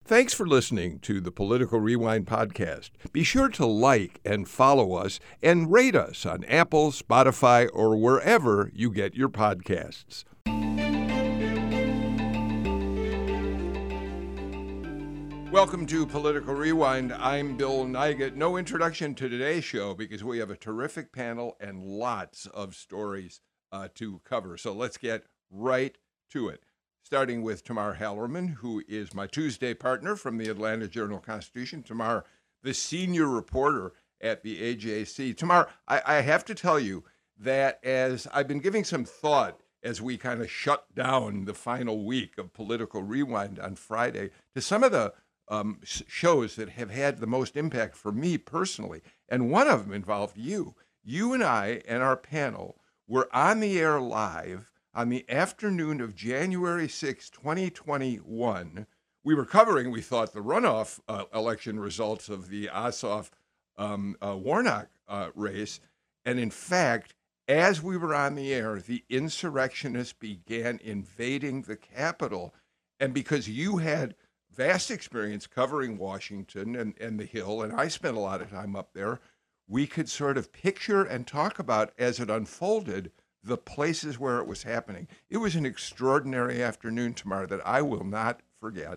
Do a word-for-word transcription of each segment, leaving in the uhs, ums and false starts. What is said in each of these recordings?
Thanks for listening to the Political Rewind podcast. Be sure to like and follow us and rate us on Apple, Spotify, or wherever you get your podcasts. Welcome to Political Rewind. I'm Bill Nigut. No introduction to today's show because we have a terrific panel and lots of stories uh, to cover. So let's get right to it. Starting with Tamar Hallerman, who is my Tuesday partner from the Atlanta Journal-Constitution. Tamar, the senior reporter at the A J C. Tamar, I, I have to tell you that as I've been giving some thought as we kind of shut down the final week of Political Rewind on Friday to some of the um, shows that have had the most impact for me personally, and one of them involved you. You and I and our panel were on the air live on the afternoon of January sixth, twenty twenty-one. We were covering, we thought, the runoff uh, election results of the Ossoff um, uh, Warnock uh, race. And in fact, as we were on the air, the insurrectionists began invading the Capitol. And because you had vast experience covering Washington and, and the Hill, and I spent a lot of time up there, we could sort of picture and talk about as it unfolded the places where it was happening. It was an extraordinary afternoon, Tamar, that I will not forget.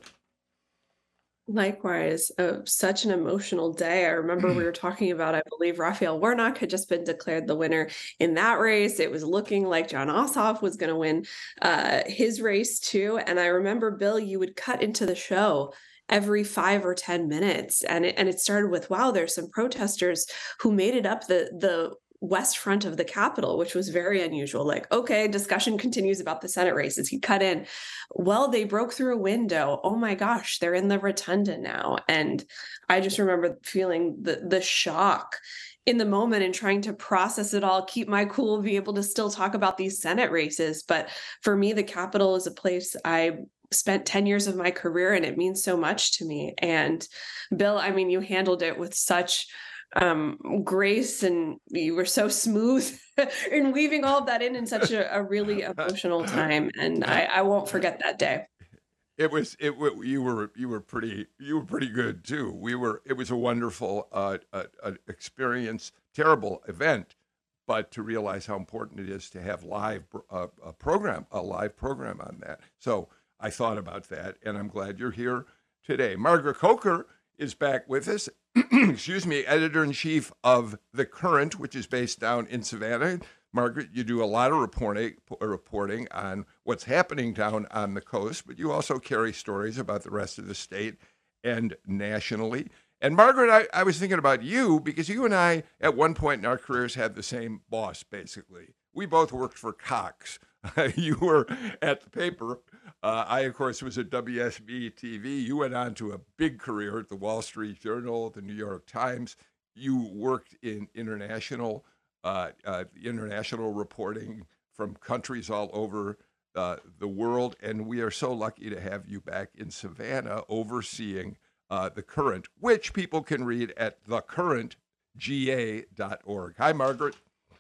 Likewise, uh, such an emotional day. I remember we were talking about, I believe Raphael Warnock had just been declared the winner in that race. It was looking like Jon Ossoff was going to win uh, his race too. And I remember, Bill, you would cut into the show every five or ten minutes. And it, and it started with, wow, there's some protesters who made it up the the west front of the Capitol, which was very unusual. Like, okay, discussion continues about the Senate races. He cut in. Well, they broke through a window. Oh my gosh, they're in the rotunda now. And I just remember feeling the the shock in the moment and trying to process it all, keep my cool, be able to still talk about these Senate races. But for me, the Capitol is a place I spent ten years of my career, and it means so much to me. And Bill, I mean, you handled it with such um, grace, and you were so smooth in weaving all of that in in such a, a really emotional time. And I, I won't forget that day. It was it. You were you were pretty you were pretty good too. We were. It was a wonderful uh, uh, uh, experience. Terrible event, but to realize how important it is to have live uh, a program, a live program on that. So I thought about that, and I'm glad you're here today. Margaret Coker is back with us. Excuse me, editor-in-chief of The Current, which is based down in Savannah. Margaret, you do a lot of reporting, reporting on what's happening down on the coast, but you also carry stories about the rest of the state and nationally. And Margaret, I, I was thinking about you because you and I, at one point in our careers, had the same boss, basically. We both worked for Cox. You were at the paper. Uh, I, of course, was at W S B T V. You went on to a big career at the Wall Street Journal, the New York Times. You worked in international uh, uh, international reporting from countries all over uh, the world. And we are so lucky to have you back in Savannah overseeing uh, The Current, which people can read at the current g a dot org. Hi, Margaret.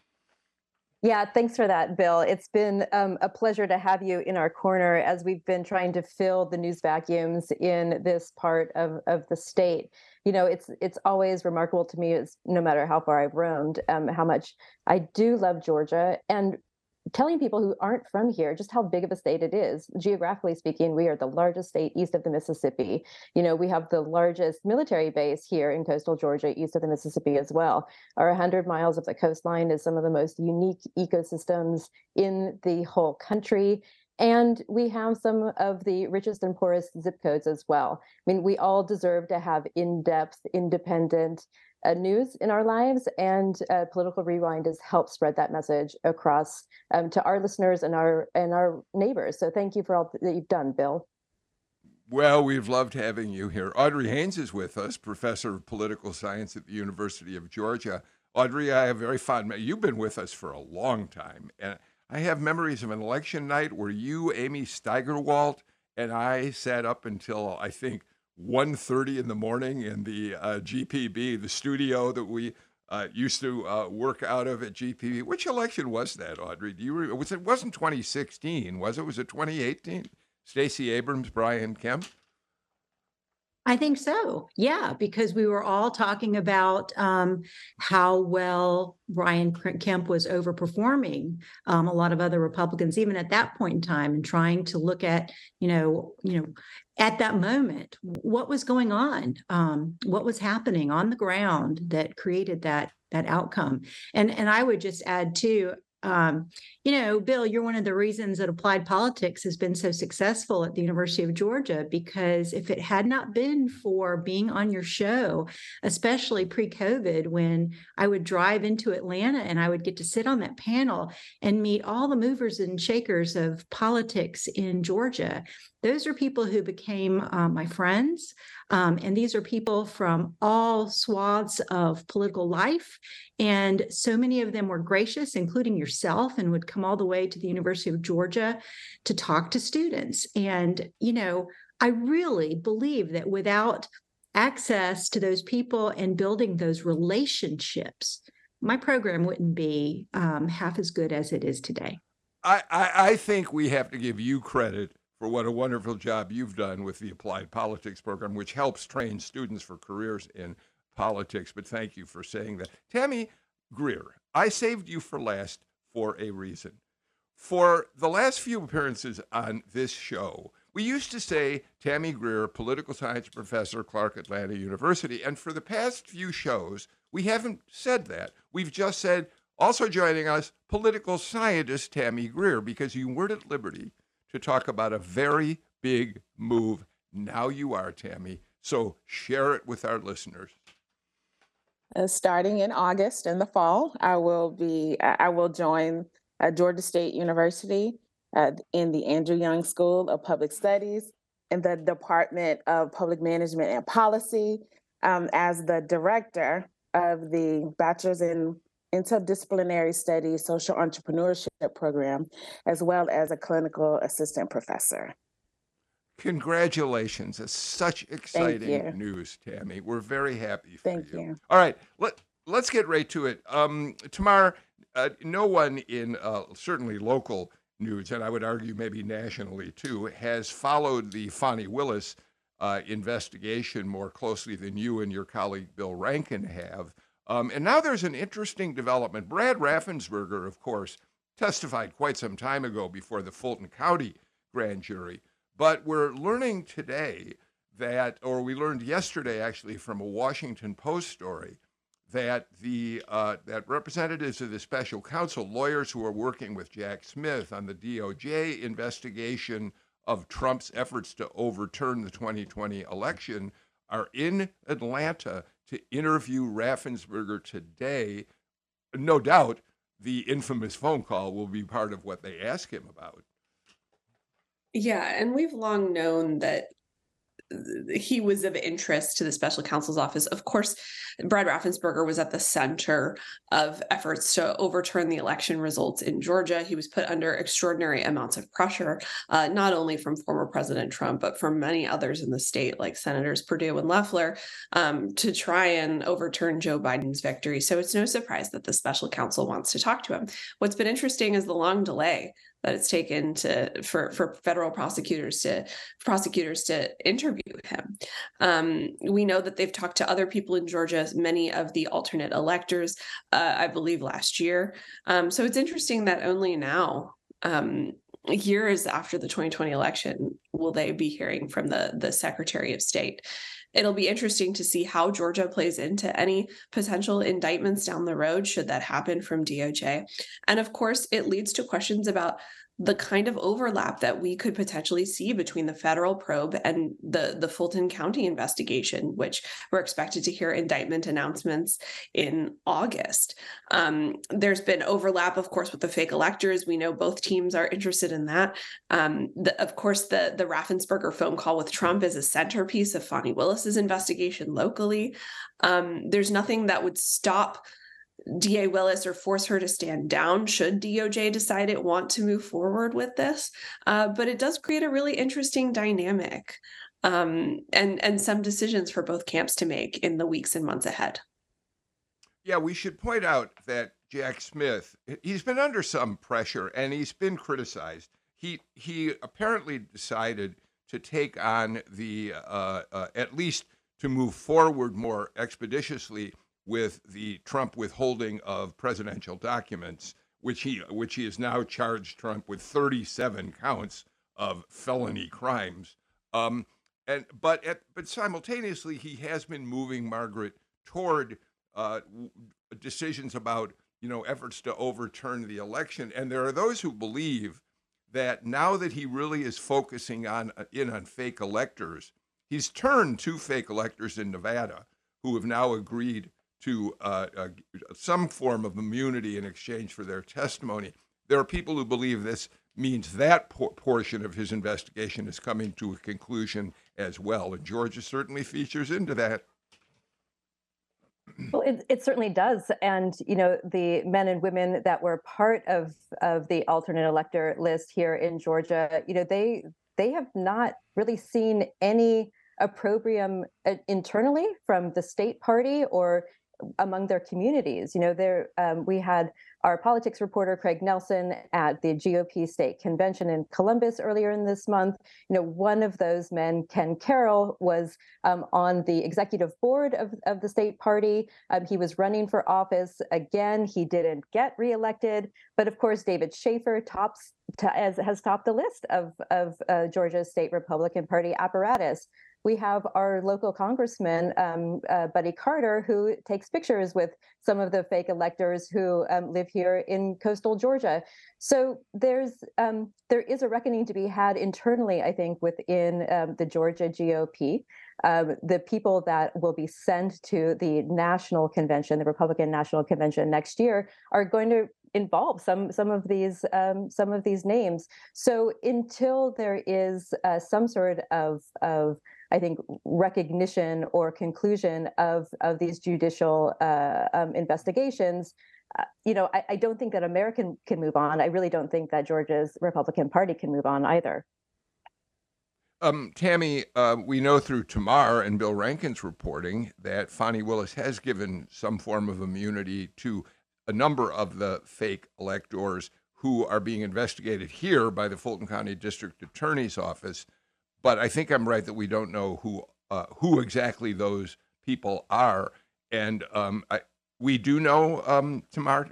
Yeah, thanks for that, Bill. It's been um, a pleasure to have you in our corner as we've been trying to fill the news vacuums in this part of, of the state. You know, it's it's always remarkable to me, it's, no matter how far I've roamed, um, how much I do love Georgia, and telling people who aren't from here just how big of a state it is. Geographically speaking, we are the largest state east of the Mississippi. You know, we have the largest military base here in coastal Georgia, east of the Mississippi as well. Our one hundred miles of the coastline is some of the most unique ecosystems in the whole country. And we have some of the richest and poorest zip codes as well. I mean, we all deserve to have in-depth, independent uh, news in our lives, and uh, Political Rewind has helped spread that message across um, to our listeners and our and our neighbors. So thank you for all that you've done, Bill. Well, we've loved having you here. Audrey Haynes is with us, professor of political science at the University of Georgia. Audrey, I have very fond memories. You've been with us for a long time, and I have memories of an election night where you, Amy Steigerwalt, and I sat up until, I think, one thirty in the morning in the uh, G P B, the studio that we uh, used to uh, work out of at G P B. Which election was that, Audrey? Do you re- was it wasn't twenty sixteen, was it? Was it twenty eighteen? Stacey Abrams, Brian Kemp? I think so. Yeah, because we were all talking about um, how well Brian Kemp was overperforming um, a lot of other Republicans, even at that point in time, and trying to look at, you know, you know, at that moment, what was going on, um, what was happening on the ground that created that that outcome. And and I would just add too. Um, you know, Bill, you're one of the reasons that applied politics has been so successful at the University of Georgia, because if it had not been for being on your show, especially pre-COVID, when I would drive into Atlanta and I would get to sit on that panel and meet all the movers and shakers of politics in Georgia, those are people who became uh, my friends. Um, and these are people from all swaths of political life. And so many of them were gracious, including yourself, and would come all the way to the University of Georgia to talk to students. And, you know, I really believe that without access to those people and building those relationships, my program wouldn't be um, half as good as it is today. I, I, I think we have to give you credit for what a wonderful job you've done with the Applied Politics program, which helps train students for careers in politics. But thank you for saying that. Tammy Greer, I saved you for last for a reason. For the last few appearances on this show, we used to say Tammy Greer, political science professor, Clark Atlanta University. And for the past few shows, we haven't said that. We've just said, also joining us, political scientist Tammy Greer, because you weren't at liberty to talk about a very big move. Now you are, Tammy. So share it with our listeners. Uh, starting in August in the fall, I will be I will join uh, Georgia State University uh, in the Andrew Young School of Public Studies in the Department of Public Management and Policy um, as the director of the Bachelor's in Interdisciplinary Studies Social Entrepreneurship program, as well as a clinical assistant professor. Congratulations. It's such exciting news, Tammy. We're very happy for Thank you. you. All right, let, let's get right to it. Um, Tamar, uh, no one in uh, certainly local news, and I would argue maybe nationally too, has followed the Fani Willis uh, investigation more closely than you and your colleague Bill Rankin have. Um, and now there's an interesting development. Brad Raffensperger, of course, testified quite some time ago before the Fulton County grand jury. But we're learning today that, or we learned yesterday actually from a Washington Post story, that the uh, that representatives of the special counsel, lawyers who are working with Jack Smith on the D O J investigation of Trump's efforts to overturn the twenty twenty election, are in Atlanta to interview Raffensperger today. No doubt the infamous phone call will be part of what they ask him about. Yeah, and we've long known that he was of interest to the special counsel's office. Of course, Brad Raffensperger was at the center of efforts to overturn the election results in Georgia. He was put under extraordinary amounts of pressure, uh, not only from former President Trump, but from many others in the state, like Senators Perdue and Loeffler, um, to try and overturn Joe Biden's victory. So it's no surprise that the special counsel wants to talk to him. What's been interesting is the long delay that it's taken to for for federal prosecutors to prosecutors to interview him. Um, we know that they've talked to other people in Georgia, many of the alternate electors, uh, I believe last year. Um, so it's interesting that only now, um, years after the twenty twenty election, will they be hearing from the the Secretary of State. It'll be interesting to see how Georgia plays into any potential indictments down the road, should that happen from D O J. And of course, it leads to questions about the kind of overlap that we could potentially see between the federal probe and the, the Fulton County investigation, which we're expected to hear indictment announcements in August. Um, there's been overlap, of course, with the fake electors. We know both teams are interested in that. Um, the, of course, the, the Raffensperger phone call with Trump is a centerpiece of Fani Willis's investigation locally. Um, there's nothing that would stop D A Willis or force her to stand down should D O J decide it want to move forward with this. Uh, but it does create a really interesting dynamic um, and, and some decisions for both camps to make in the weeks and months ahead. Yeah, we should point out that Jack Smith, he's been under some pressure and he's been criticized. He he apparently decided to take on the, uh, uh, at least to move forward more expeditiously with the Trump withholding of presidential documents, which he which he has now charged Trump with thirty-seven counts of felony crimes. Um, and but at, but simultaneously, he has been moving Margaret toward uh, decisions about, you know, efforts to overturn the election. And there are those who believe that now that he really is focusing on in on fake electors, he's turned to fake electors in Nevada who have now agreed to uh, uh, some form of immunity in exchange for their testimony. There are people who believe this means that por- portion of his investigation is coming to a conclusion as well. And Georgia certainly features into that. Well, it, it certainly does. And, you know, the men and women that were part of, of the alternate elector list here in Georgia, you know, they they have not really seen any opprobrium uh, internally from the state party or among their communities. You know, there um, we had our politics reporter Craig Nelson at the G O P state convention in Columbus earlier in this month. You know, one of those men, Ken Carroll, was um, on the executive board of, of the state party. Um, he was running for office again. He didn't get reelected, but of course, David Schaefer tops to, as, has topped the list of of uh, Georgia's state Republican Party apparatus. We have our local congressman, um, uh, Buddy Carter, who takes pictures with some of the fake electors who um, live here in coastal Georgia. So there's um, there is a reckoning to be had internally, I think, within um, the Georgia G O P. Um, the people that will be sent to the national convention, the Republican National Convention next year, are going to involve some some of these um, some of these names. So until there is uh, some sort of of I think recognition or conclusion of of these judicial uh, um, investigations, uh, you know, I, I don't think that America can move on. I really don't think that Georgia's Republican Party can move on either. Um, Tammy, uh, we know through Tamar and Bill Rankin's reporting that Fani Willis has given some form of immunity to a number of the fake electors who are being investigated here by the Fulton County District Attorney's Office. But I think I'm right that we don't know who uh, who exactly those people are. And um, I, we do know, um, Tamar?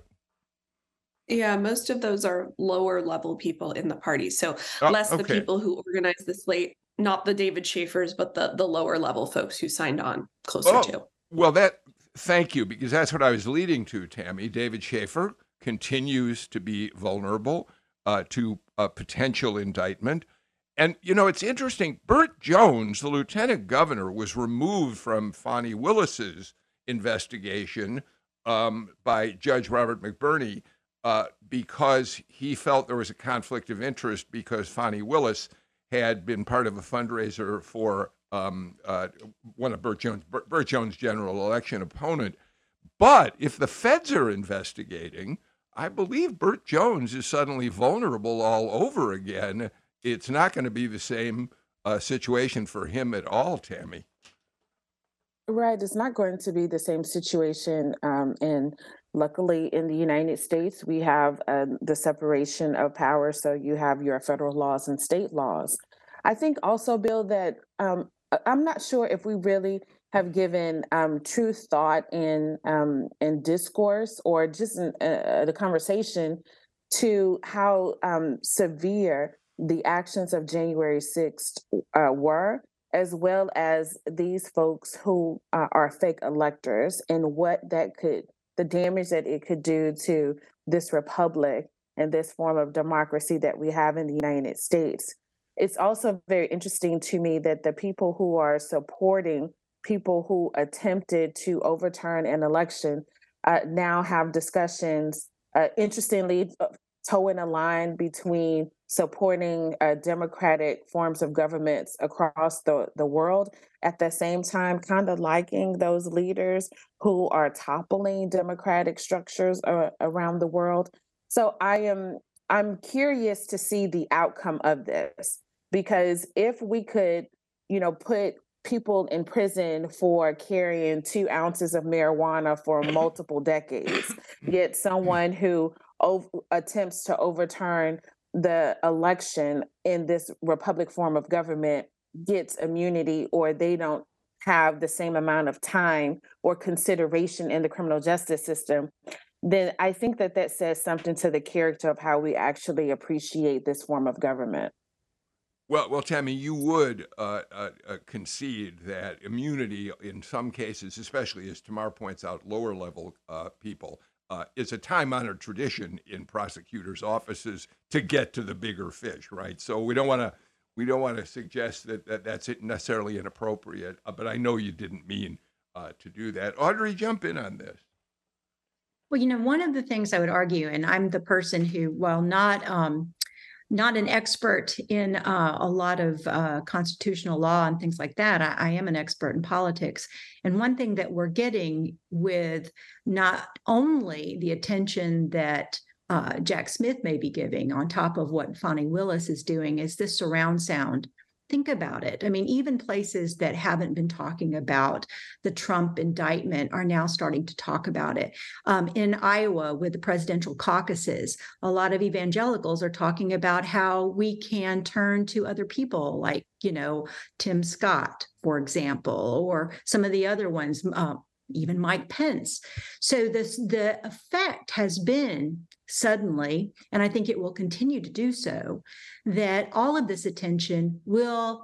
Yeah, most of those are lower level people in the party. So Oh, less the okay. people who organized the slate, not the David Schaefers, but the, the lower level folks who signed on closer Oh, to. well, that thank you, because that's what I was leading to, Tammy. David Schaefer continues to be vulnerable uh, to a potential indictment. And, you know, it's interesting. Burt Jones, the lieutenant governor, was removed from Fani Willis's investigation um, by Judge Robert McBurney uh, because he felt there was a conflict of interest because Fani Willis had been part of a fundraiser for um, uh, one of Burt Jones, Burt, Burt Jones' general election opponent. But if the feds are investigating, I believe Burt Jones is suddenly vulnerable all over again. It's not going to be the same uh, situation for him at all, Tammy. Right, it's not going to be the same situation. Um, and luckily in the United States, we have uh, the separation of power. So you have your federal laws and state laws. I think also, Bill, that um, I'm not sure if we really have given um, true thought in, um, in discourse or just in uh, the conversation to how um, severe the actions of January sixth uh, were, as well as these folks who uh, are fake electors and what that could, the damage that it could do to this republic and this form of democracy that we have in the United States. It's also very interesting to me that the people who are supporting people who attempted to overturn an election uh, now have discussions, uh, interestingly, towing a line between supporting uh, democratic forms of governments across the, the world, at the same time kind of liking those leaders who are toppling democratic structures uh, around the world. So I am I'm curious to see the outcome of this, because if we could, you know, put people in prison for carrying two ounces of marijuana for multiple decades, yet someone who ov- attempts to overturn the election in this republic form of government gets immunity, or they don't have the same amount of time or consideration in the criminal justice system, then I think that that says something to the character of how we actually appreciate this form of government. Well, well, Tammy, you would uh, uh, uh, concede that immunity in some cases, especially as Tamar points out, lower level uh, people, uh, is a time honored tradition in prosecutors' offices to get to the bigger fish, right? So we don't want to we don't want to suggest that, that that's necessarily inappropriate, uh, but I know you didn't mean uh, to do that. Audrey, jump in on this. Well, you know, one of the things I would argue, and I'm the person who, while not um, not an expert in uh, a lot of uh, constitutional law and things like that, I, I am an expert in politics. And one thing that we're getting with not only the attention that uh, Jack Smith may be giving on top of what Fani Willis is doing is this surround sound. Think about it. I mean, even places that haven't been talking about the Trump indictment are now starting to talk about it. Um, in Iowa, with the presidential caucuses, a lot of evangelicals are talking about how we can turn to other people, like, you know, Tim Scott, for example, or some of the other ones, uh, even Mike Pence. So this the effect has been suddenly, and I think it will continue to do so, that all of this attention will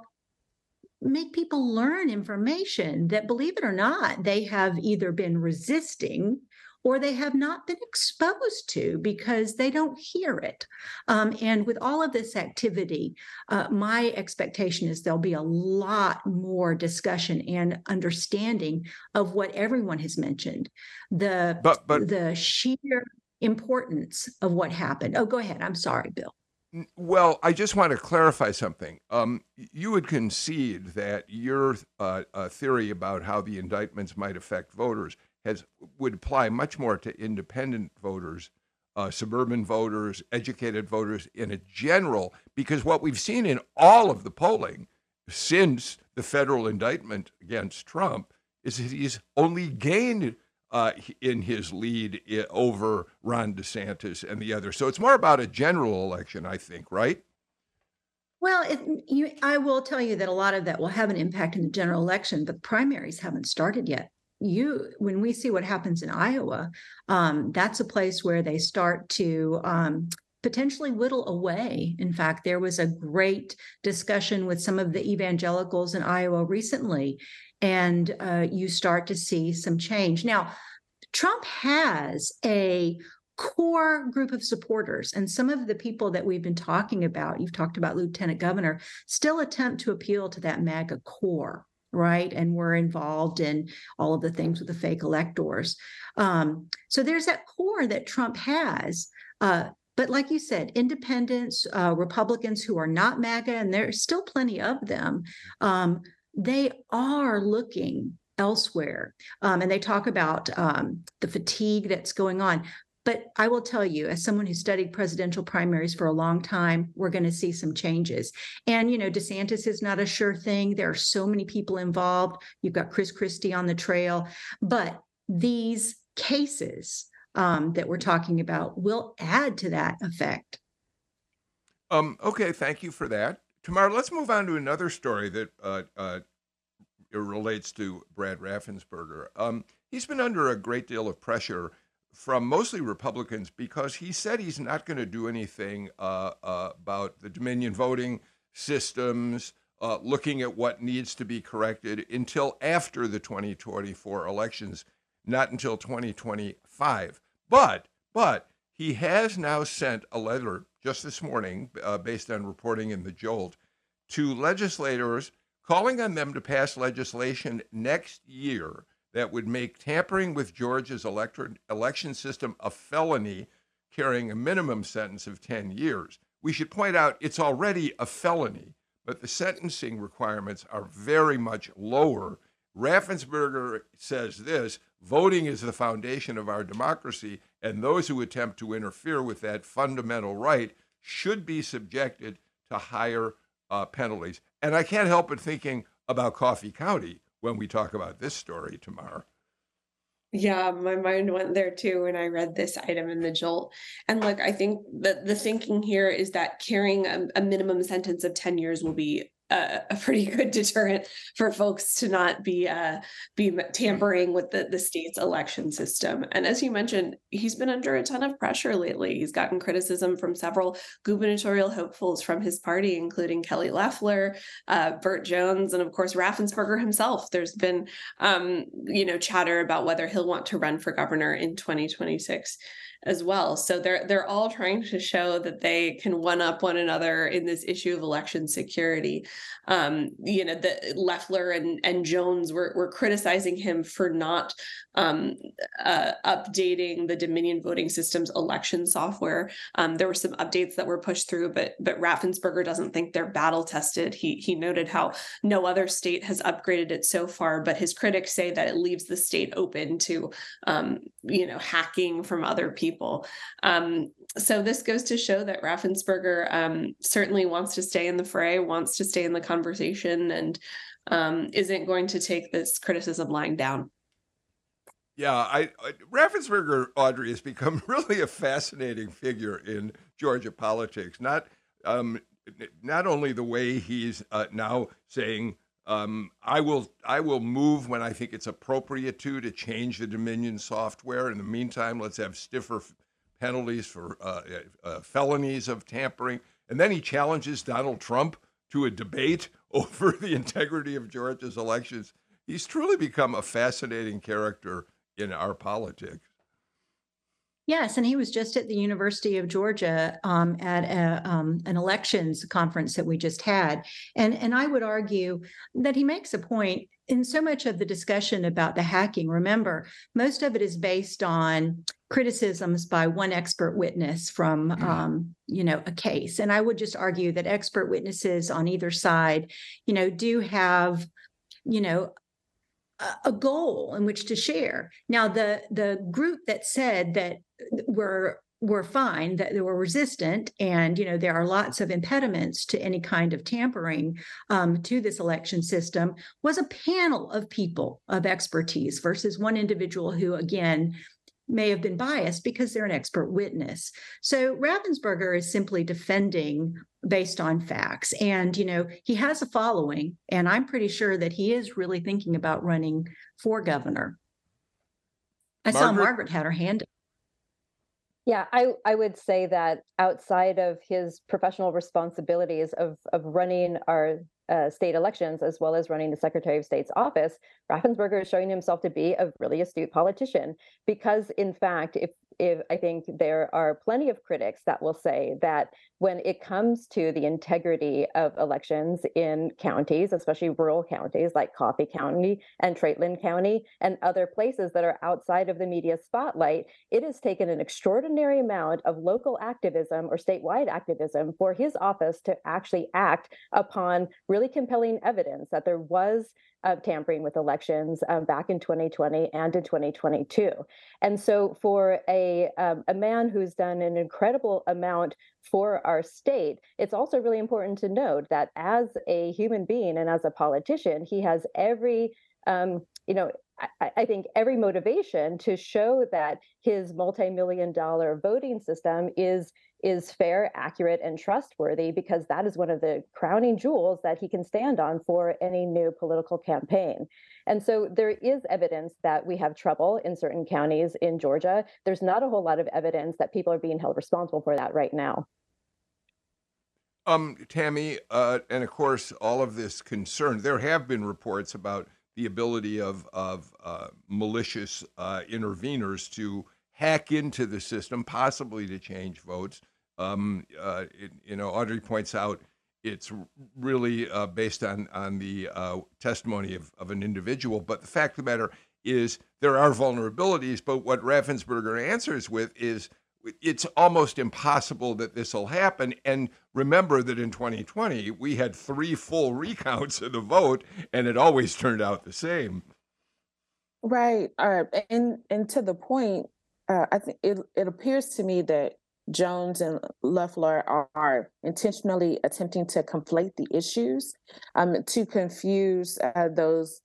make people learn information that, believe it or not, they have either been resisting or they have not been exposed to because they don't hear it. Um, and with all of this activity, uh, my expectation is there'll be a lot more discussion and understanding of what everyone has mentioned, the, But but the sheer importance of what happened. Oh, go ahead. I'm sorry, Bill. Well, I just want to clarify something. Um, you would concede that your uh, uh, theory about how the indictments might affect voters has would apply much more to independent voters, uh, suburban voters, educated voters in a general, because what we've seen in all of the polling since the federal indictment against Trump is that he's only gained Uh, in his lead I- over Ron DeSantis and the others. So it's more about a general election, I think, right? Well, it, you, I will tell you that a lot of that will have an impact in the general election, but primaries haven't started yet. You, when we see what happens in Iowa, um, that's a place where they start to um, potentially whittle away. In fact, there was a great discussion with some of the evangelicals in Iowa recently, and uh, you start to see some change. Now, Trump has a core group of supporters, and some of the people that we've been talking about, you've talked about Lieutenant Governor, still attempt to appeal to that MAGA core, right? And we're involved in all of the things with the fake electors. Um, so there's that core that Trump has. Uh, But like you said, independents, uh, Republicans who are not MAGA, and there's still plenty of them, um, they are looking elsewhere. Um, and they talk about um, the fatigue that's going on. But I will tell you, as someone who studied presidential primaries for a long time, we're going to see some changes. And, you know, DeSantis is not a sure thing. There are so many people involved. You've got Chris Christie on the trail. But these cases um, that we're talking about will add to that effect. Um, okay, thank you for that. Tamar, let's move on to another story that uh, uh, relates to Brad Raffensperger. Um, he's been under a great deal of pressure from mostly Republicans because he said he's not going to do anything uh, uh, about the Dominion voting systems, uh, looking at what needs to be corrected until after the twenty twenty-four elections, not until twenty twenty-five. But, but he has now sent a letter just this morning, uh, based on reporting in the Jolt, to legislators calling on them to pass legislation next year that would make tampering with Georgia's elector- election system a felony, carrying a minimum sentence of ten years. We should point out it's already a felony, but the sentencing requirements are very much lower. Raffensperger says this: voting is the foundation of our democracy, and those who attempt to interfere with that fundamental right should be subjected to higher uh, penalties. And I can't help but thinking about Coffee County when we talk about this story tomorrow. Yeah, my mind went there too when I read this item in the Jolt. And look, I think that the thinking here is that carrying a, a minimum sentence of ten years will be a, a pretty good deterrent for folks to not be uh, be tampering with the, the state's election system. And as you mentioned, he's been under a ton of pressure lately. He's gotten criticism from several gubernatorial hopefuls from his party, including Kelly Loeffler, uh, Burt Jones, and of course Raffensperger himself. There's been um, you know, chatter about whether he'll want to run for governor in twenty twenty-six as well. So they're they're all trying to show that they can one up one another in this issue of election security. Um, you know, the Loeffler and, and Jones were, were criticizing him for not um, uh, updating the Dominion voting system's election software. Um, there were some updates that were pushed through, but but Raffensperger doesn't think they're battle tested. He he noted how no other state has upgraded it so far, but his critics say that it leaves the state open to um, you know, hacking from other people. Um, so this goes to show that Raffensperger um, certainly wants to stay in the fray, wants to stay in the conversation, and um, isn't going to take this criticism lying down. Yeah, I, I Raffensperger, Audrey, has become really a fascinating figure in Georgia politics. Not um, not only the way he's uh, now saying, um, I will I will move when I think it's appropriate to to change the Dominion software. In the meantime, let's have stiffer penalties for uh, uh, felonies of tampering. And then he challenges Donald Trump to a debate over the integrity of Georgia's elections. He's truly become a fascinating character in our politics. Yes, and he was just at the University of Georgia um, at a, um, an elections conference that we just had. And, and I would argue that he makes a point in so much of the discussion about the hacking. Remember, most of it is based on criticisms by one expert witness from, um, you know, a case. And I would just argue that expert witnesses on either side, you know, do have, you know, a goal in which to share. Now, the the group that said that we're we're fine, that they were resistant, and you know there are lots of impediments to any kind of tampering um, to this election system, was a panel of people of expertise versus one individual who, again, may have been biased because they're an expert witness. So Raffensperger is simply defending based on facts. And, you know, he has a following, and I'm pretty sure that he is really thinking about running for governor. I Margaret? saw Margaret had her hand up. Yeah, I, I would say that outside of his professional responsibilities of, of running our uh, state elections, as well as running the Secretary of State's office, Raffensperger is showing himself to be a really astute politician. Because in fact, if if I think there are plenty of critics that will say that when it comes to the integrity of elections in counties, especially rural counties like Coffee County and Treatland County and other places that are outside of the media spotlight, it has taken an extraordinary amount of local activism or statewide activism for his office to actually act upon really compelling evidence that there was of tampering with elections um, back in twenty twenty and in twenty twenty-two. And so for a, um, a man who's done an incredible amount for our state, it's also really important to note that as a human being and as a politician, he has every, um, you know, I, I think every motivation to show that his multi-million dollar voting system is is fair, accurate, and trustworthy, because that is one of the crowning jewels that he can stand on for any new political campaign. And so there is evidence that we have trouble in certain counties in Georgia. There's not a whole lot of evidence that people are being held responsible for that right now. Um, Tammy, uh, and of course, all of this concern, there have been reports about the ability of, of uh, malicious uh, interveners to hack into the system, possibly to change votes. Um, uh, it, you know, Audrey points out it's really uh, based on on the uh, testimony of, of an individual. But the fact of the matter is there are vulnerabilities. But what Raffensperger answers with is it's almost impossible that this will happen. And remember that in twenty twenty, we had three full recounts of the vote, and it always turned out the same. Right. Uh, and and to the point, uh, I think it, it appears to me that Jones and Loeffler are, are intentionally attempting to conflate the issues, um, to confuse uh, those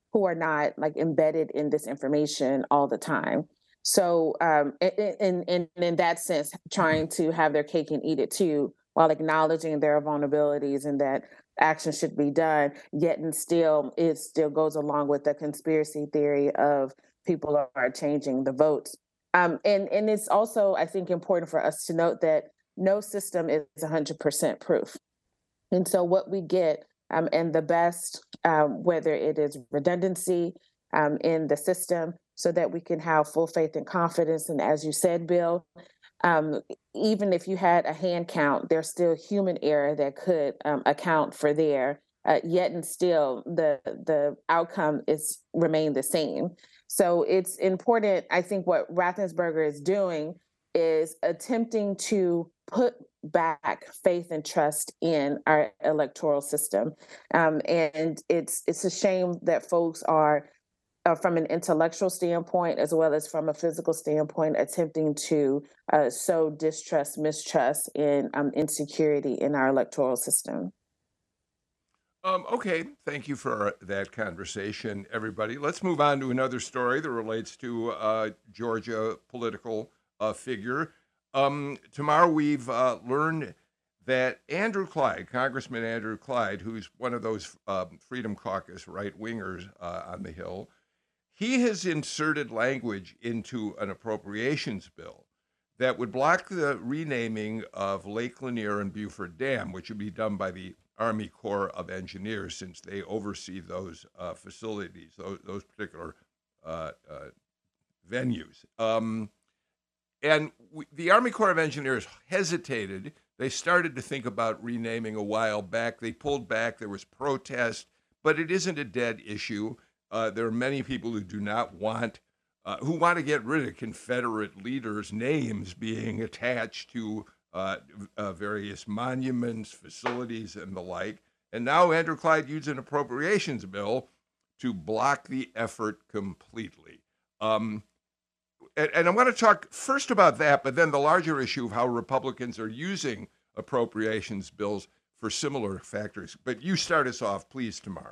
who are not like embedded in this information all the time. So um, in, in, in that sense, trying to have their cake and eat it too, while acknowledging their vulnerabilities and that action should be done, yet and still it still goes along with the conspiracy theory of people are changing the votes. Um, and, and it's also, I think, important for us to note that no system is one hundred percent proof. And so what we get um, and the best, um, whether it is redundancy um, in the system so that we can have full faith and confidence. And as you said, Bill, um, even if you had a hand count, there's still human error that could um, account for there. Uh, yet and still, the the outcome is remain the same. So it's important. I think what Raffensperger is doing is attempting to put back faith and trust in our electoral system, um, and it's it's a shame that folks are. Uh, from an intellectual standpoint, as well as from a physical standpoint, attempting to uh, sow distrust, mistrust, and um, insecurity in our electoral system. Um, okay, thank you for that conversation, everybody. Let's move on to another story that relates to uh, Georgia political uh, figure. Um, tomorrow we've uh, learned that Andrew Clyde, Congressman Andrew Clyde, who's one of those uh, Freedom Caucus right-wingers uh, on the Hill, he has inserted language into an appropriations bill that would block the renaming of Lake Lanier and Buford Dam, which would be done by the Army Corps of Engineers, since they oversee those uh, facilities, those, those particular uh, uh, venues. Um, and we, the Army Corps of Engineers hesitated. They started to think about renaming a while back. They pulled back. There was protest, but it isn't a dead issue. Uh, there are many people who do not want, uh, who want to get rid of Confederate leaders' names being attached to uh, uh, various monuments, facilities, and the like. And now Andrew Clyde used an appropriations bill to block the effort completely. Um, and, and I'm going to talk first about that, but then the larger issue of how Republicans are using appropriations bills for similar factors. But you start us off, please, Tamar.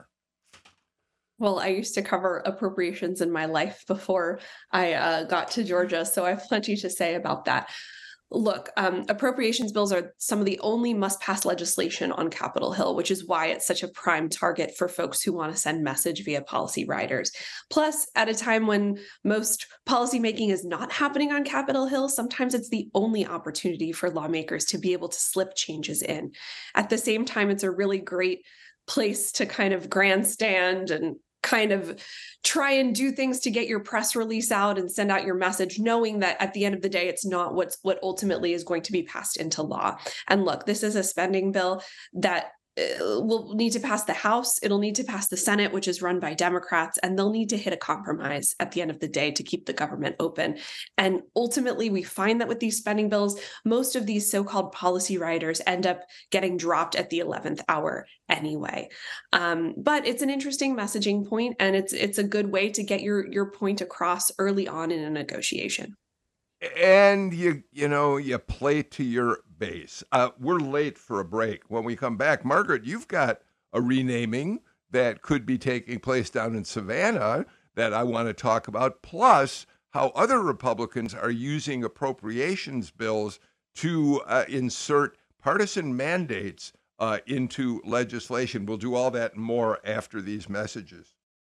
Well, I used to cover appropriations in my life before I uh, got to Georgia, so I have plenty to say about that. Look, um, appropriations bills are some of the only must-pass legislation on Capitol Hill, which is why it's such a prime target for folks who want to send message via policy riders. Plus, at a time when most policymaking is not happening on Capitol Hill, sometimes it's the only opportunity for lawmakers to be able to slip changes in. At the same time, it's a really great place to kind of grandstand and kind of try and do things to get your press release out and send out your message, knowing that at the end of the day, it's not what's what ultimately is going to be passed into law. And look, this is a spending bill that uh, will need to pass the House. It'll need to pass the Senate, which is run by Democrats, and they'll need to hit a compromise at the end of the day to keep the government open. And ultimately, we find that with these spending bills, most of these so-called policy riders end up getting dropped at the eleventh hour anyway. Um, but it's an interesting messaging point, and it's it's a good way to get your your point across early on in a negotiation. And you you know, you play to your base. Uh, we're late for a break. When we come back, Margaret, you've got a renaming that could be taking place down in Savannah that I want to talk about, plus how other Republicans are using appropriations bills to uh, insert partisan mandates uh, into legislation. We'll do all that and more after these messages.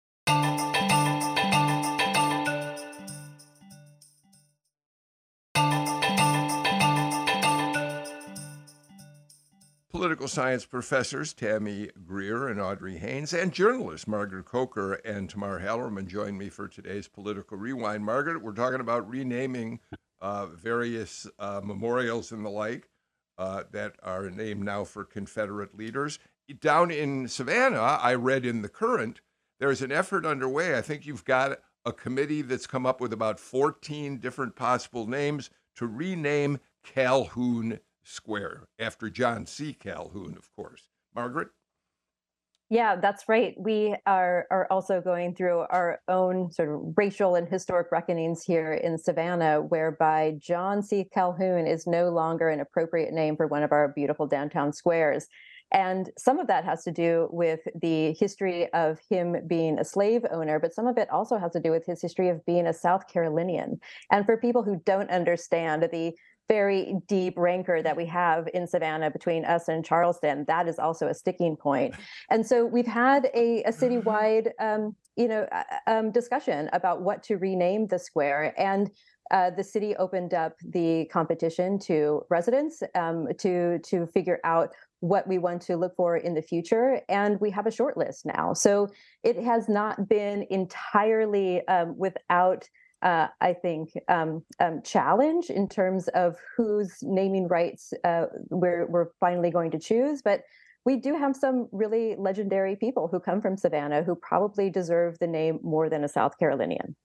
Political science professors Tammy Greer and Audrey Haynes, and journalists Margaret Coker and Tamar Hallerman join me for today's Political Rewind. Margaret, we're talking about renaming uh, various uh, memorials and the like uh, that are named now for Confederate leaders. Down in Savannah, I read in the Current, there's an effort underway. I think you've got a committee that's come up with about fourteen different possible names to rename Calhoun Square after John C. Calhoun, of course. Margaret? Yeah, that's right. We are are also going through our own sort of racial and historic reckonings here in Savannah, whereby John C. Calhoun is no longer an appropriate name for one of our beautiful downtown squares. And some of that has to do with the history of him being a slave owner, but some of it also has to do with his history of being a South Carolinian. And for people who don't understand the very deep rancor that we have in Savannah between us and Charleston, that is also a sticking point. And so we've had a, a citywide, um, you know, uh, um, discussion about what to rename the square. And uh, the city opened up the competition to residents um, to to figure out what we want to look for in the future. And we have a short list now. So it has not been entirely um, without Uh, I think, um, um, challenge in terms of whose naming rights uh, we're, we're finally going to choose. But we do have some really legendary people who come from Savannah who probably deserve the name more than a South Carolinian.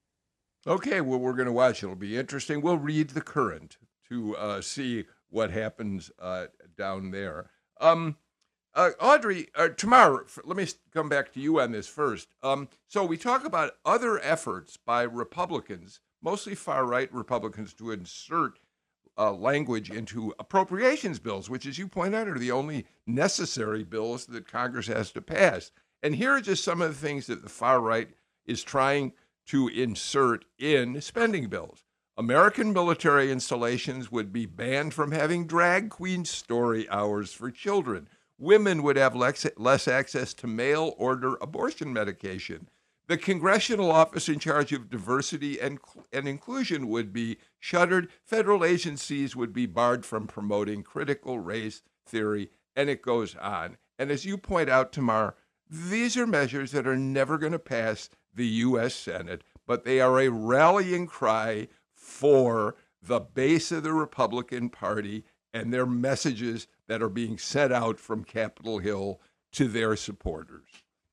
Okay, well, we're going to watch. It'll be interesting. We'll read the Current to uh, see what happens uh, down there. Um, Uh, Audrey, uh, Tamar, f- let me s- come back to you on this first. Um, so we talk about other efforts by Republicans, mostly far-right Republicans, to insert uh, language into appropriations bills, which, as you point out, are the only necessary bills that Congress has to pass. And here are just some of the things that the far right is trying to insert in spending bills. American military installations would be banned from having drag queen story hours for children. Women would have less, less access to mail-order abortion medication. The congressional office in charge of diversity and, and inclusion would be shuttered. Federal agencies would be barred from promoting critical race theory, and it goes on. And as you point out, Tamar, these are measures that are never going to pass the U S Senate, but they are a rallying cry for the base of the Republican Party and their messages that are being sent out from Capitol Hill to their supporters.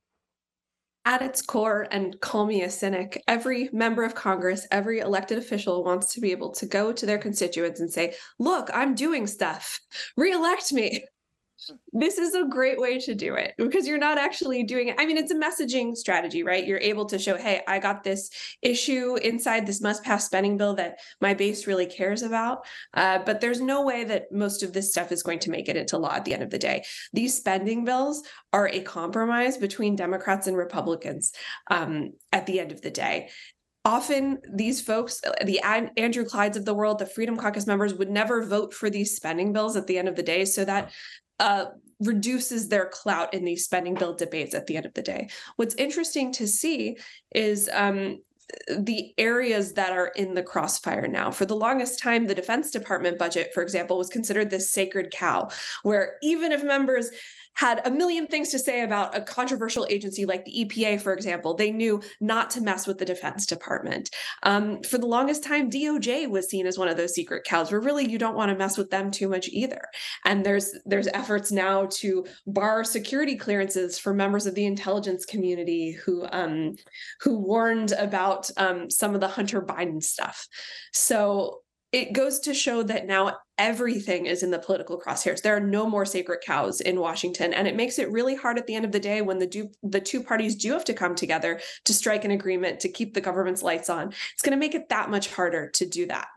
At its core, and call me a cynic, every member of Congress, every elected official wants to be able to go to their constituents and say, look, I'm doing stuff. Reelect me. This is a great way to do it because you're not actually doing it. I mean, it's a messaging strategy, right? You're able to show, hey, I got this issue inside this must pass spending bill that my base really cares about. Uh, but there's no way that most of this stuff is going to make it into law at the end of the day. These spending bills are a compromise between Democrats and Republicans um, at the end of the day. Often these folks, the Andrew Clydes of the world, the Freedom Caucus members would never vote for these spending bills at the end of the day. So that uh, reduces their clout in these spending bill debates at the end of the day. What's interesting to see is um, the areas that are in the crossfire now. For the longest time, the Defense Department budget, for example, was considered this sacred cow, where even if members had a million things to say about a controversial agency like the E P A, for example, they knew not to mess with the Defense Department. Um, for the longest time, D O J was seen as one of those secret cows where really you don't want to mess with them too much either. And there's there's efforts now to bar security clearances for members of the intelligence community who um, who warned about um, some of the Hunter Biden stuff. So it goes to show that now everything is in the political crosshairs. There are no more sacred cows in Washington, and it makes it really hard at the end of the day when the do, the two parties do have to come together to strike an agreement to keep the government's lights on. It's going to make it that much harder to do that.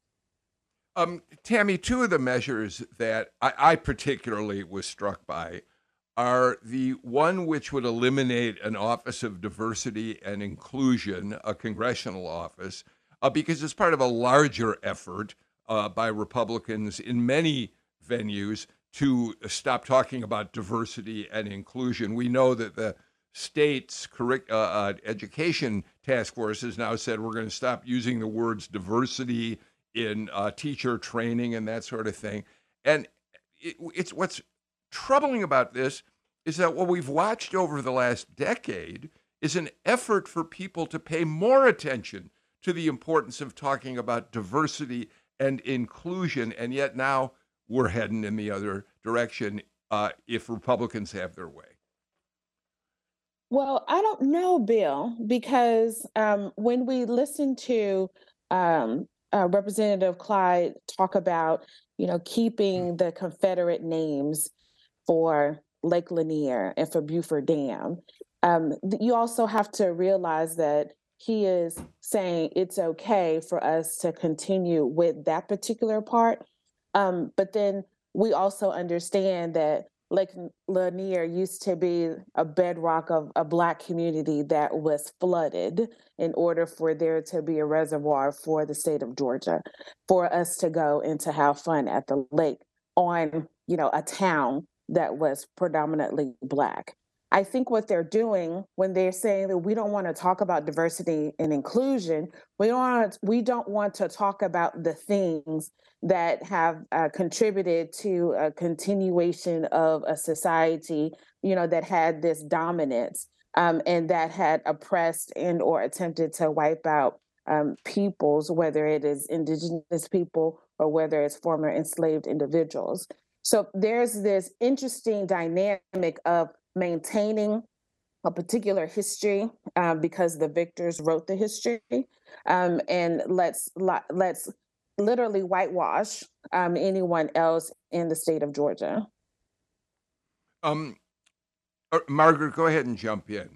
Um, Tammy, two of the measures that I, I particularly was struck by are the one which would eliminate an Office of Diversity and Inclusion, a congressional office, uh, because it's part of a larger effort uh, by Republicans in many venues to stop talking about diversity and inclusion. We know that the state's curric- uh, uh, education task force has now said we're going to stop using the words diversity in uh, teacher training and that sort of thing. And it, it's what's troubling about this is that what we've watched over the last decade is an effort for people to pay more attention to the importance of talking about diversity and inclusion, and yet now we're heading in the other direction uh, if Republicans have their way. Well, I don't know, Bill, because um, when we listen to um, uh, Representative Clyde talk about, you know, keeping the Confederate names for Lake Lanier and for Beaufort Dam, um, you also have to realize that he is saying it's okay for us to continue with that particular part. Um, but then we also understand that Lake Lanier used to be a bedrock of a Black community that was flooded in order for there to be a reservoir for the state of Georgia, for us to go and to have fun at the lake on, you know, a town that was predominantly Black. I think what they're doing when they're saying that we don't want to talk about diversity and inclusion, we don't want, we don't want to talk about the things that have uh, contributed to a continuation of a society, you know, that had this dominance um, and that had oppressed and or attempted to wipe out um, peoples, whether it is indigenous people or whether it's former enslaved individuals. So there's this interesting dynamic of maintaining a particular history um, because the victors wrote the history, um, and let's let's literally whitewash um, anyone else in the state of Georgia. Um, uh, Margaret, go ahead and jump in.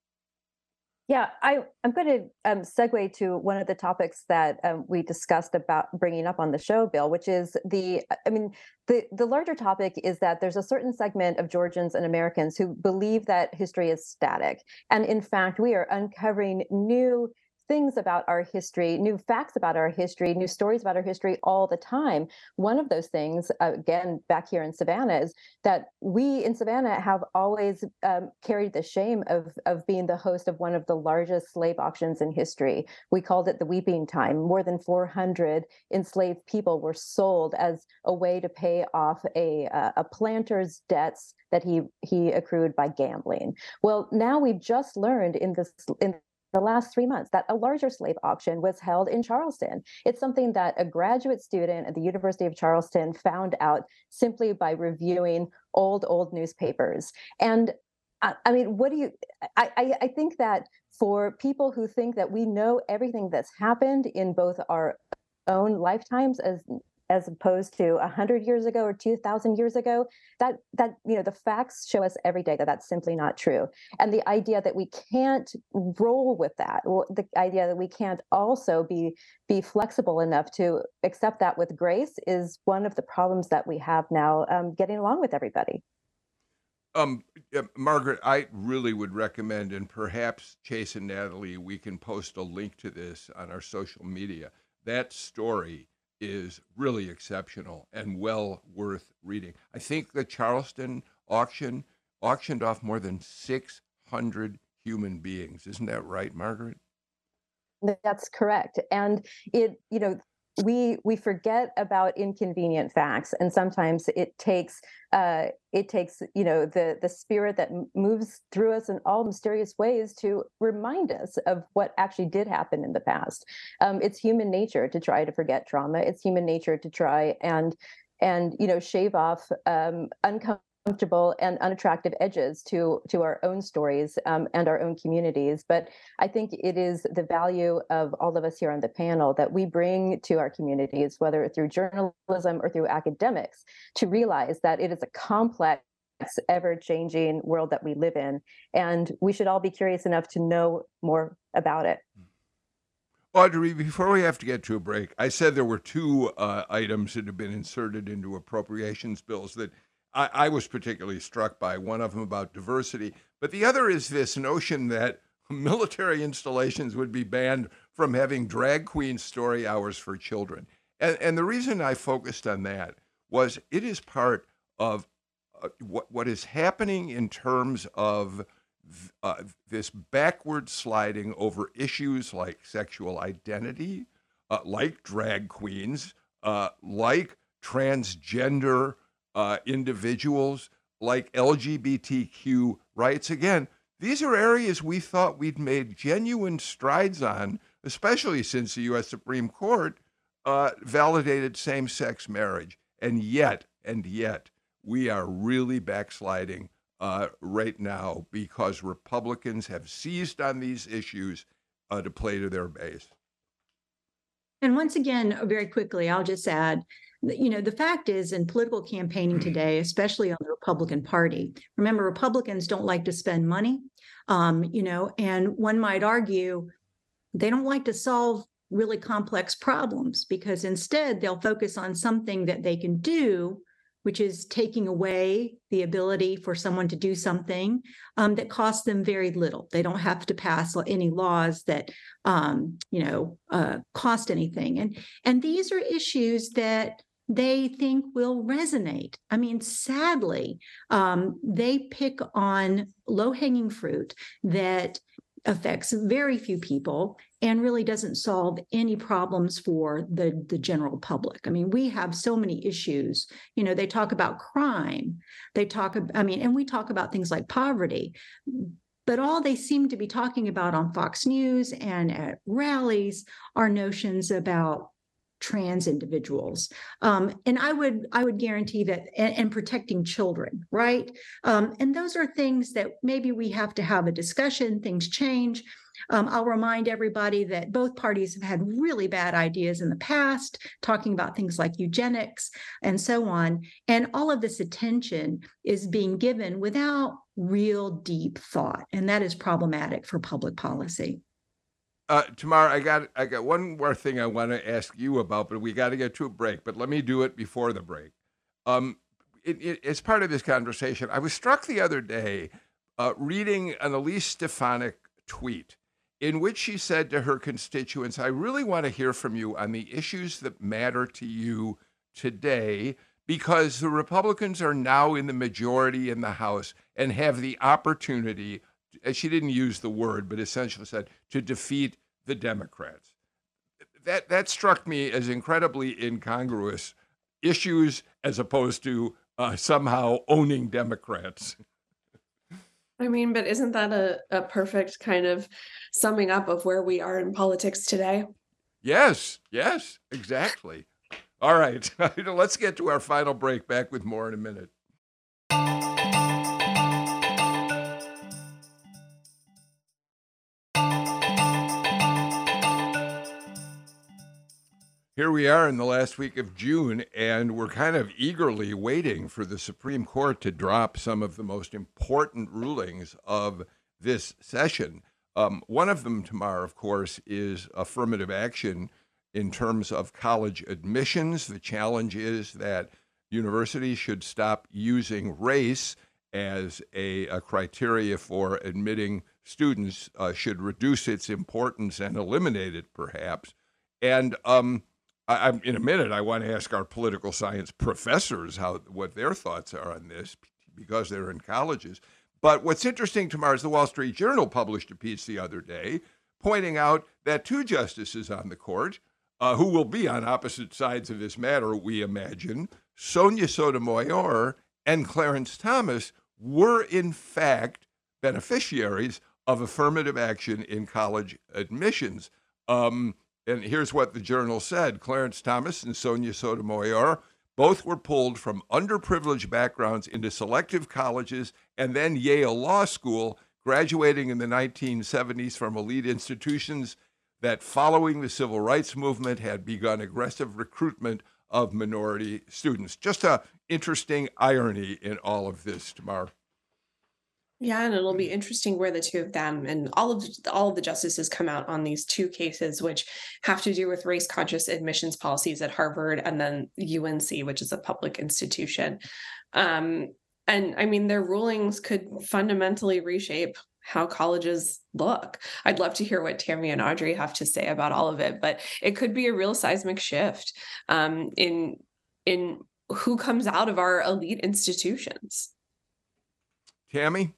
Yeah, I, I'm going to um, segue to one of the topics that um, we discussed about bringing up on the show, Bill, which is the, I mean, the, the larger topic is that there's a certain segment of Georgians and Americans who believe that history is static. And in fact, we are uncovering new things about our history, new facts about our history, new stories about our history all the time. One of those things, uh, again, back here in Savannah, is that we in Savannah have always um, carried the shame of, of being the host of one of the largest slave auctions in history. We called it the Weeping Time. More than four hundred enslaved people were sold as a way to pay off a, uh, a planter's debts that he, he accrued by gambling. Well, now we've just learned in this in the last three months that a larger slave auction was held in Charleston. It's something that a graduate student at the University of Charleston found out simply by reviewing old, old newspapers. And I, I mean, what do you, I, I, I think that for people who think that we know everything that's happened in both our own lifetimes as as opposed to one hundred years ago or two thousand years ago, that, that you know, the facts show us every day that that's simply not true. And the idea that we can't roll with that, or the idea that we can't also be, be flexible enough to accept that with grace is one of the problems that we have now um, getting along with everybody. Um, uh, Margaret, I really would recommend, and perhaps Chase and Natalie, we can post a link to this on our social media. That story is really exceptional and well worth reading. I think the Charleston auction auctioned off more than six hundred human beings. Isn't that right, Margaret? That's correct. And it, you know, we we forget about inconvenient facts, and sometimes it takes uh, it takes you know the the spirit that moves through us in all mysterious ways to remind us of what actually did happen in the past. Um, it's human nature to try to forget trauma. It's human nature to try and and you know shave off um, uncomfortable and unattractive edges to to our own stories um, and our own communities. But I think it is the value of all of us here on the panel that we bring to our communities, whether through journalism or through academics, to realize that it is a complex, ever-changing world that we live in, and we should all be curious enough to know more about it. Audrey, before we have to get to a break, I said there were two uh, items that have been inserted into appropriations bills that I, I was particularly struck by, one of them about diversity, but the other is this notion that military installations would be banned from having drag queen story hours for children. And, and the reason I focused on that was it is part of uh, what, what is happening in terms of uh, this backward sliding over issues like sexual identity, uh, like drag queens, uh, like transgender Uh, individuals, like L G B T Q rights. Again, these are areas we thought we'd made genuine strides on, especially since the U S Supreme Court uh, validated same-sex marriage. And yet, and yet, we are really backsliding uh, right now because Republicans have seized on these issues uh, to play to their base. And once again, very quickly, I'll just add, you know, the fact is in political campaigning today, especially on the Republican Party, remember, Republicans don't like to spend money, um, you know, and one might argue they don't like to solve really complex problems because instead they'll focus on something that they can do which is taking away the ability for someone to do something um, that costs them very little. They don't have to pass any laws that, um, you know, uh, cost anything. And, and these are issues that they think will resonate. I mean, sadly, um, they pick on low-hanging fruit that affects very few people and really doesn't solve any problems for the, the general public. I mean, we have so many issues. You know, they talk about crime. They talk, I mean, and we talk about things like poverty. But all they seem to be talking about on Fox News and at rallies are notions about trans individuals. Um, and I would I would guarantee that, and, and protecting children, right? Um, and those are things that maybe we have to have a discussion, things change. Um, I'll remind everybody that both parties have had really bad ideas in the past, talking about things like eugenics and so on. And all of this attention is being given without real deep thought. And that is problematic for public policy. Uh, Tamar, I got I got one more thing I want to ask you about, but we got to get to a break. But let me do it before the break. Um, it, it, as part of this conversation, I was struck the other day uh, reading an Elise Stefanik tweet in which she said to her constituents, "I really want to hear from you on the issues that matter to you today, because the Republicans are now in the majority in the House and have the opportunity." She didn't use the word, but essentially said, to defeat the Democrats. That that struck me as incredibly incongruous issues as opposed to uh, somehow owning Democrats. I mean, but isn't that a, a perfect kind of summing up of where we are in politics today? Yes, yes, exactly. All right, let's get to our final break. Back with more in a minute. Here we are in the last week of June, and we're kind of eagerly waiting for the Supreme Court to drop some of the most important rulings of this session. Um, one of them, Tamar, of course, is affirmative action in terms of college admissions. The challenge is that universities should stop using race as a, a criteria for admitting students, uh, should reduce its importance and eliminate it, perhaps. And um, I, I'm, in a minute, I want to ask our political science professors how what their thoughts are on this, because they're in colleges. But what's interesting, Tamar, is the Wall Street Journal published a piece the other day pointing out that two justices on the court, uh, who will be on opposite sides of this matter, we imagine, Sonia Sotomayor and Clarence Thomas, were in fact beneficiaries of affirmative action in college admissions. Um, And here's what the Journal said. Clarence Thomas and Sonia Sotomayor both were pulled from underprivileged backgrounds into selective colleges and then Yale Law School, graduating in the nineteen seventies from elite institutions that, following the civil rights movement, had begun aggressive recruitment of minority students. Just an interesting irony in all of this, Tamar. Yeah, and it'll be interesting where the two of them and all of all of the justices come out on these two cases, which have to do with race-conscious admissions policies at Harvard and then U N C, which is a public institution. Um, and I mean, their rulings could fundamentally reshape how colleges look. I'd love to hear what Tammy and Audrey have to say about all of it, but it could be a real seismic shift um, in in who comes out of our elite institutions. Tammy?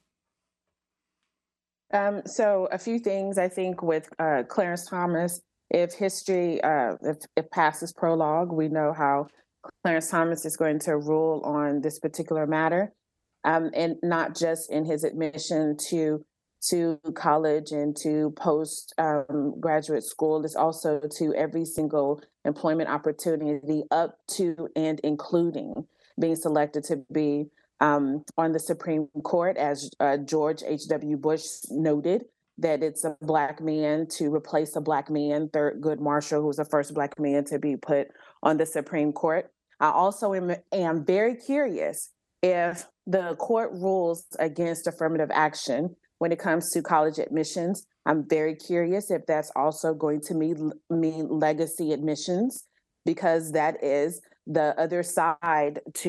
Um, so a few things, I think, with uh, Clarence Thomas. If history, uh, if it passes prologue, we know how Clarence Thomas is going to rule on this particular matter, um, and not just in his admission to to college and to post um, graduate school. It's also to every single employment opportunity up to and including being selected to be Um, on the Supreme Court, as uh, George H W Bush noted, that it's a Black man to replace a Black man, Thurgood Marshall, who was the first Black man to be put on the Supreme Court. I also am, am very curious if the court rules against affirmative action when it comes to college admissions. I'm very curious if that's also going to mean, mean legacy admissions, because that is the other side to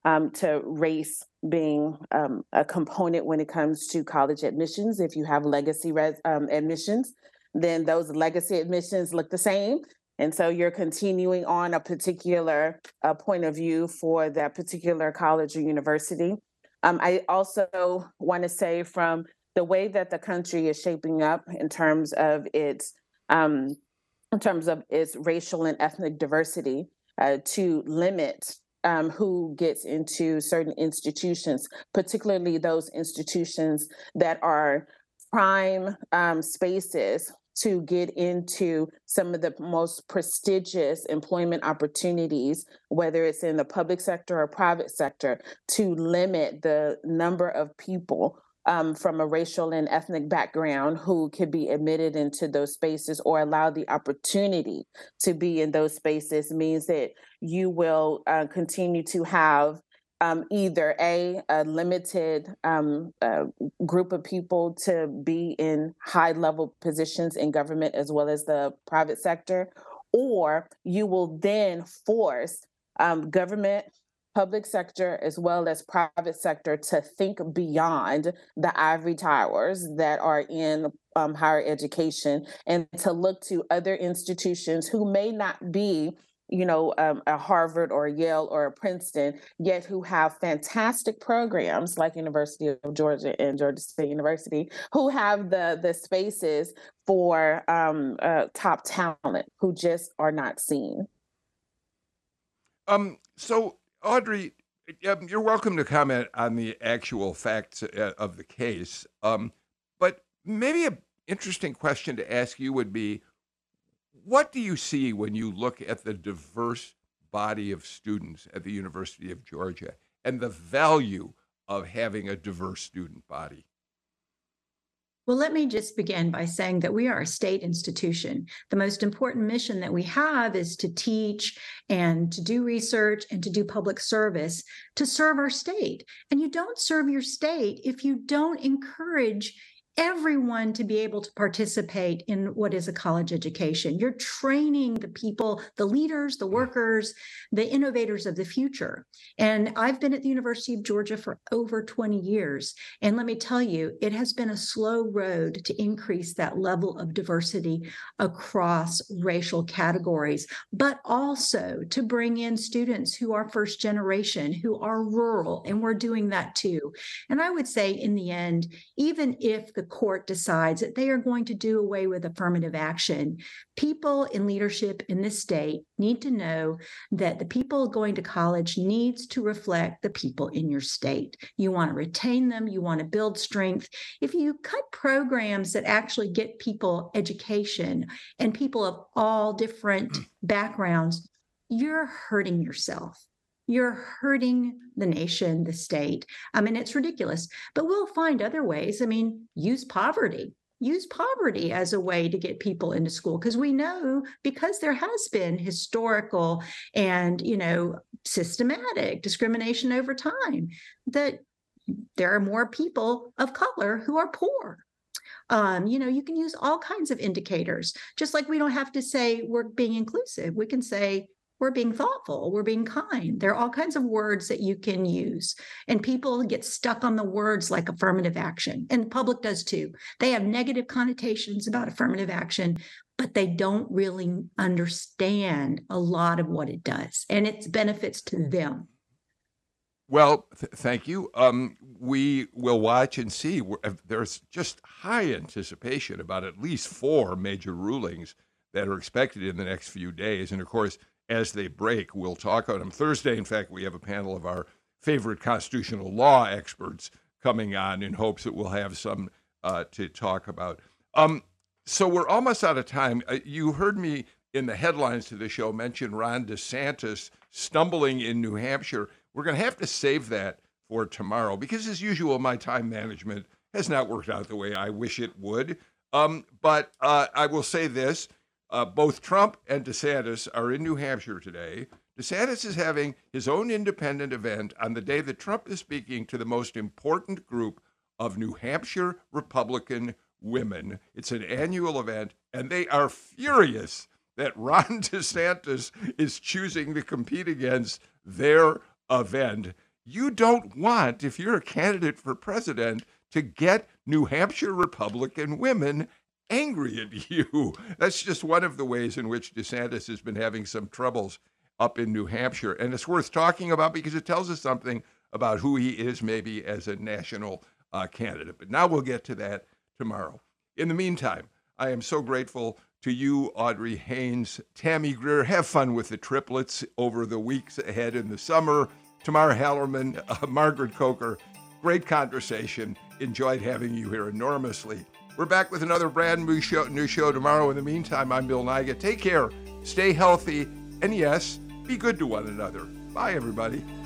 um, to race being um, a component when it comes to college admissions. If you have legacy res- um, admissions, then those legacy admissions look the same. And so you're continuing on a particular uh, point of view for that particular college or university. Um, I also want to say, from the way that the country is shaping up in terms of its um, in terms of its racial and ethnic diversity, uh, to limit um, who gets into certain institutions, particularly those institutions that are prime um, spaces to get into some of the most prestigious employment opportunities, whether it's in the public sector or private sector, to limit the number of people um, from a racial and ethnic background who could be admitted into those spaces or allow the opportunity to be in those spaces, means that you will uh, continue to have Um, either a, a limited um, uh, group of people to be in high level positions in government as well as the private sector, or you will then force um, government, public sector, as well as private sector to think beyond the ivory towers that are in um, higher education and to look to other institutions who may not be, you know, um, a Harvard or a Yale or a Princeton, yet who have fantastic programs like University of Georgia and Georgia State University, who have the the spaces for um, uh, top talent who just are not seen. Um, so, Audrey, um, you're welcome to comment on the actual facts uh, of the case. Um, but maybe an interesting question to ask you would be, what do you see when you look at the diverse body of students at the University of Georgia and the value of having a diverse student body? Well, let me just begin by saying that we are a state institution. The most important mission that we have is to teach and to do research and to do public service to serve our state. And you don't serve your state if you don't encourage everyone to be able to participate in what is a college education. You're training the people, the leaders, the workers, the innovators of the future. And I've been at the University of Georgia for over twenty years. And let me tell you, it has been a slow road to increase that level of diversity across racial categories, but also to bring in students who are first generation, who are rural, and we're doing that too. And I would say in the end, even if the court decides that they are going to do away with affirmative action, people in leadership in this state need to know that the people going to college needs to reflect the people in your state. You want to retain them, you want to build strength. If you cut programs that actually get people education and people of all different backgrounds, you're hurting yourself. You're hurting the nation, the state. I mean, it's ridiculous, but we'll find other ways. I mean, use poverty. Use poverty as a way to get people into school, because we know, because there has been historical and, you know, systematic discrimination over time, that there are more people of color who are poor. Um, you know, you can use all kinds of indicators, just like we don't have to say we're being inclusive. We can say we're being thoughtful, we're being kind. There are all kinds of words that you can use. And people get stuck on the words like affirmative action, and the public does too. They have negative connotations about affirmative action, but they don't really understand a lot of what it does and its benefits to them. Well, th- thank you. Um, we will watch and see. We're- There's just high anticipation about at least four major rulings that are expected in the next few days. And of course, as they break, we'll talk on them. Thursday, in fact, we have a panel of our favorite constitutional law experts coming on in hopes that we'll have some uh, to talk about. Um, so we're almost out of time. Uh, you heard me in the headlines to the show mention Ron DeSantis stumbling in New Hampshire. We're going to have to save that for tomorrow because, as usual, my time management has not worked out the way I wish it would. Um, but uh, I will say this. Uh, both Trump and DeSantis are in New Hampshire today. DeSantis is having his own independent event on the day that Trump is speaking to the most important group of New Hampshire Republican women. It's an annual event, and they are furious that Ron DeSantis is choosing to compete against their event. You don't want, if you're a candidate for president, to get New Hampshire Republican women angry at you. That's just one of the ways in which DeSantis has been having some troubles up in New Hampshire. And it's worth talking about because it tells us something about who he is maybe as a national uh, candidate. But now we'll get to that tomorrow. In the meantime, I am so grateful to you, Audrey Haynes, Tammy Greer. Have fun with the triplets over the weeks ahead in the summer. Tamar Hallerman, uh, Margaret Coker, great conversation. Enjoyed having you here enormously. We're back with another brand new show, new show tomorrow. In the meantime, I'm Bill Nigut. Take care, stay healthy, and yes, be good to one another. Bye, everybody.